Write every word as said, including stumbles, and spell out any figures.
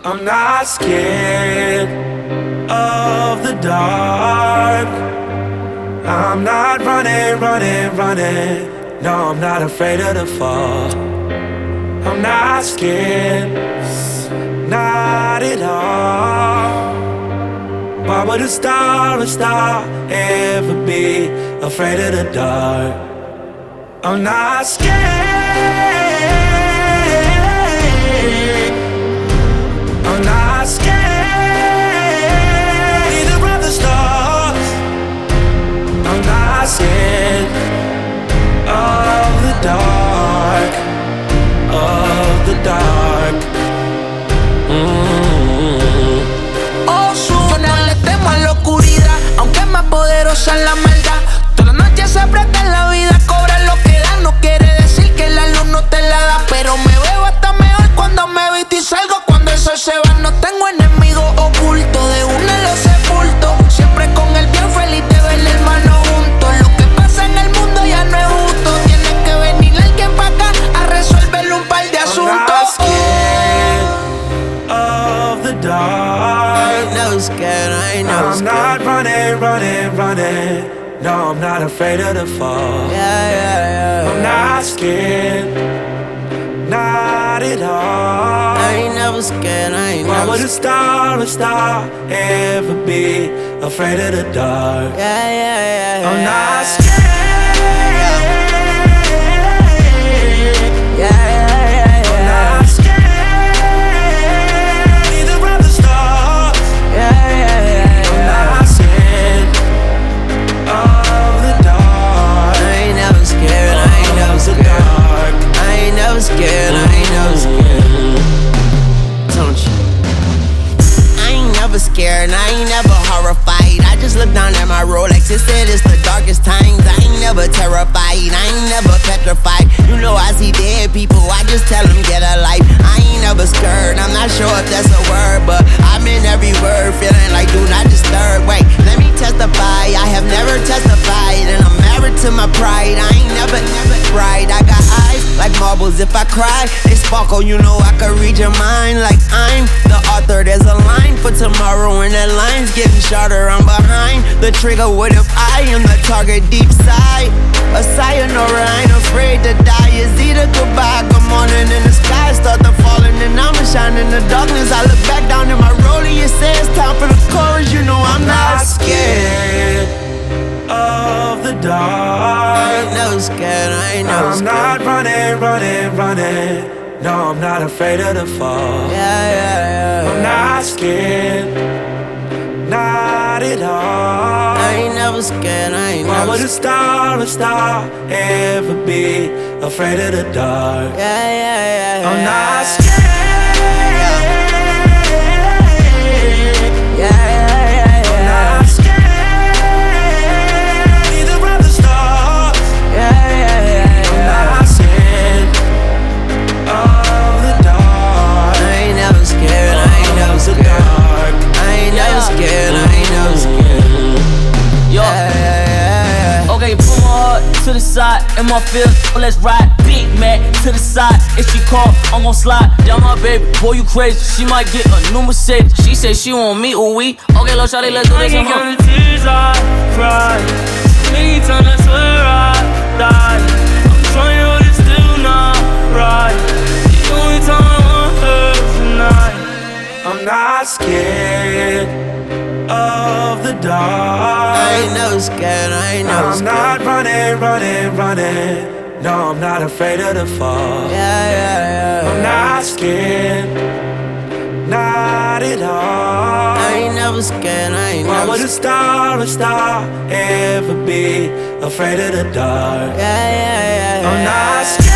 I'm not scared of the dark. I'm not running, running, running. No, I'm not afraid of the fall. I'm not scared, not at all. Why would a star, a star ever be afraid of the dark? I'm not scared. I'm not scared either of the stars. I'm not scared of the dark, of the dark. Mm-hmm. Oh, su, no le temo a la oscuridad, aunque es más poderosa la maldad. Toda la noche se presta en la vida, cobra lo que da. No quiere decir que la luz no te la da, pero me veo hasta mejor cuando me visto y salgo. Cuando el sol se va, no tengo enemigos ocultos. De una los sepulto, siempre con el bien feliz de ver el hermano juntos. Lo que pasa en el mundo ya no es justo. Tiene que venir alguien pa' acá a resolverle un par de asuntos. I'm not scared of the dark. I ain't never scared, I ain't never I'm scared. not running, running, running. No, I'm not afraid of the fall. Yeah, yeah, yeah. I'm not scared, not at all. I ain't never scared, I ain't Why never would a scared. star, a star ever be afraid of the dark? Yeah, yeah, yeah. I'm not yeah. scared. Yeah, yeah, yeah, I'm yeah. not scared either of the stars. Yeah, yeah, yeah, I'm yeah. not scared of the dark. I ain't never scared, I ain't never Of the scared. dark. I ain't never scared, I ain't never scared. Don't you? I ain't never scared, I ain't never horrified. I just look down at my Rolex, it said it's the darkest times. I ain't never terrified, I ain't never petrified. You know I see dead people, I just tell them get a life. I ain't never scared, I'm not sure if that's a word, but I'm in every word, feeling like do not disturb. Wait, let me testify, I have never testified, and I'm married to my pride. I ain't never, never cried. I got eyes like marbles. If I cry, they sparkle. You know I can read your mind like I'm the author. There's a line for tomorrow, and that line's getting shorter. I'm behind the trigger. What if I am the target deep side? A sayonara, I ain't afraid to die. It's either goodbye, good morning, and the sky start to falling, and I'ma shine in the darkness. I look back down at my rollie. It says time for the chorus. You know I'm not scared of the I dark. ain't never scared, I ain't never I'm scared. not running, running, running. No, I'm not afraid of the fall. Yeah, yeah, yeah. I'm not scared, not at all. I ain't never scared, I ain't Why never would a scared. star, a star ever be afraid of the dark? Yeah, yeah, yeah. I'm not yeah. scared. Yeah, yeah, yeah, I'm yeah. not scared either of the stars. Yeah, yeah, yeah, I'm yeah. not scared of the dark. I ain't never scared, I ain't never Of the scared. dark. I ain't never scared, I ain't never scared. Yo, Yeah, yeah, yeah, yeah. okay, put my heart to the side, in my field, let's ride. Big Mac to the side, if she call, I'm gon' slide. Down my baby, boy, you crazy. She might get a new Mercedes. She say she want me, ooh we. Okay, little shawty, let's do this. I Huh? can count the tears I cry. Many times I swear I died. I'm trying, but it's still not right. The only time I want her tonight. I'm not scared of the I dark. ain't never scared, I ain't never I'm scared. not running, running, running. No, I'm not afraid of the fall. Yeah, yeah, yeah. I'm not scared, not at all. I ain't never scared, I ain't Why never would a scared. star, a star ever be afraid of the dark? Yeah, yeah, yeah, yeah. I'm not scared.